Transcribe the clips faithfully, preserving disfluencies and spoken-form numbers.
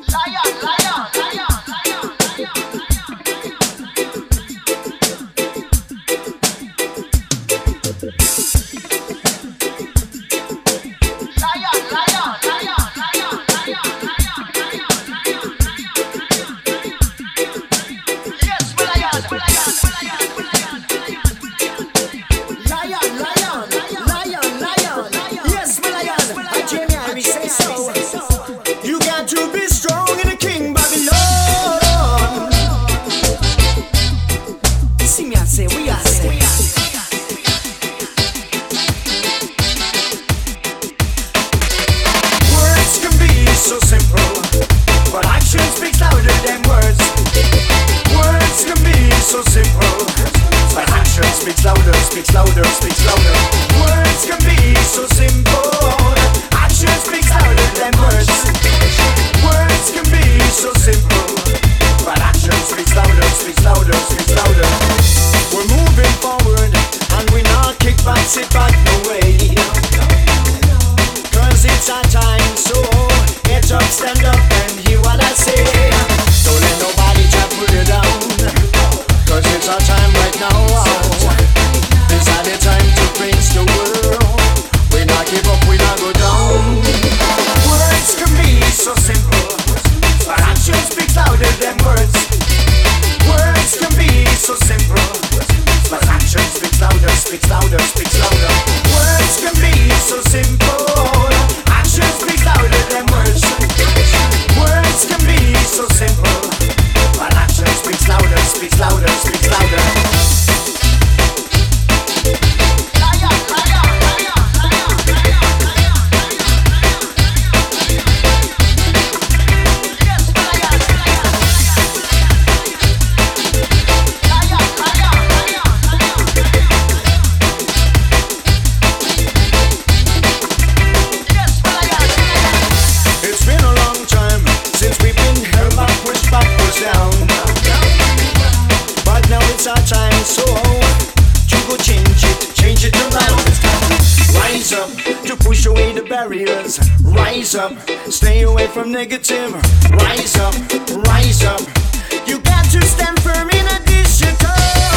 Rise up, stay away from negative. Rise up, rise up. You got to stand firm in a digital.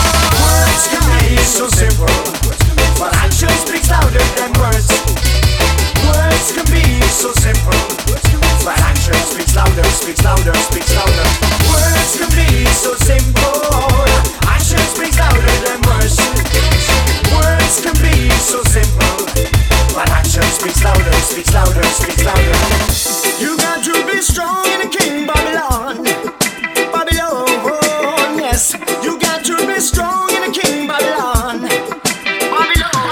Words can be so simple, but action speaks louder than words. Words can be so simple, but action speaks louder, speaks louder, speaks louder. Words can be so simple, action speaks louder than words. Words can be so simple, but action speaks louder, speaks louder, speaks louder. You got to be strong in the King Babylon. Babylon, yes. You got to be strong in the King Babylon. Babylon.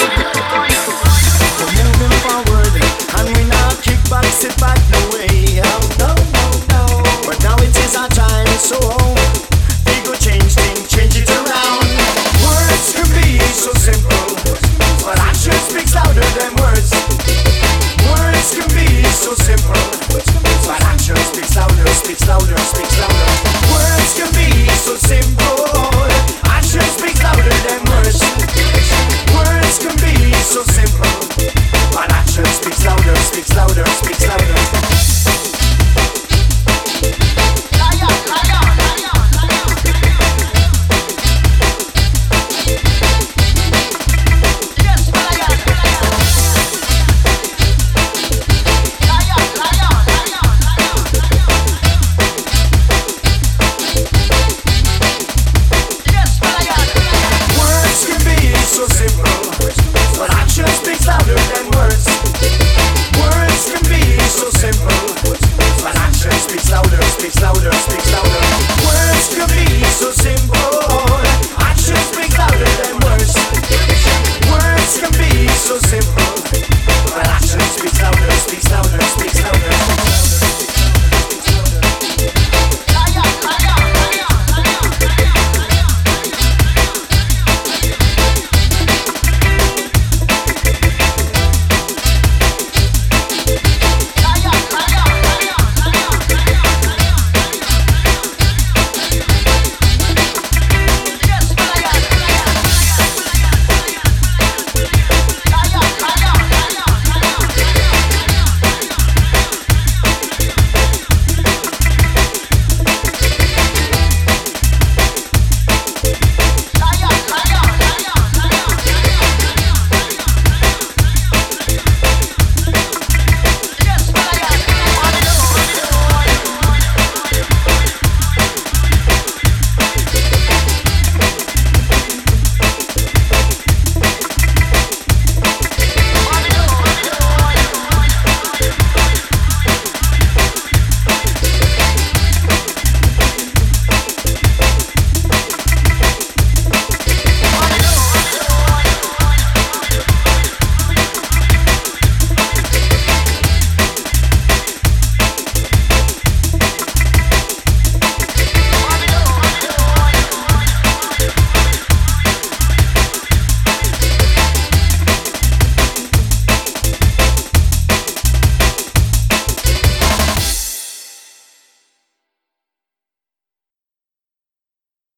We're moving forward, and we not kick back, sit back, no way. Oh, no, no, no. But now it is our time, so we go change things, change it around. Words can be so simple, but action speaks louder than words. Words can be so simple, but action speaks louder, speaks louder, speaks louder. Words can be so simple, action speaks louder than words. Words can be so simple, but action speaks louder, speaks louder, speaks louder.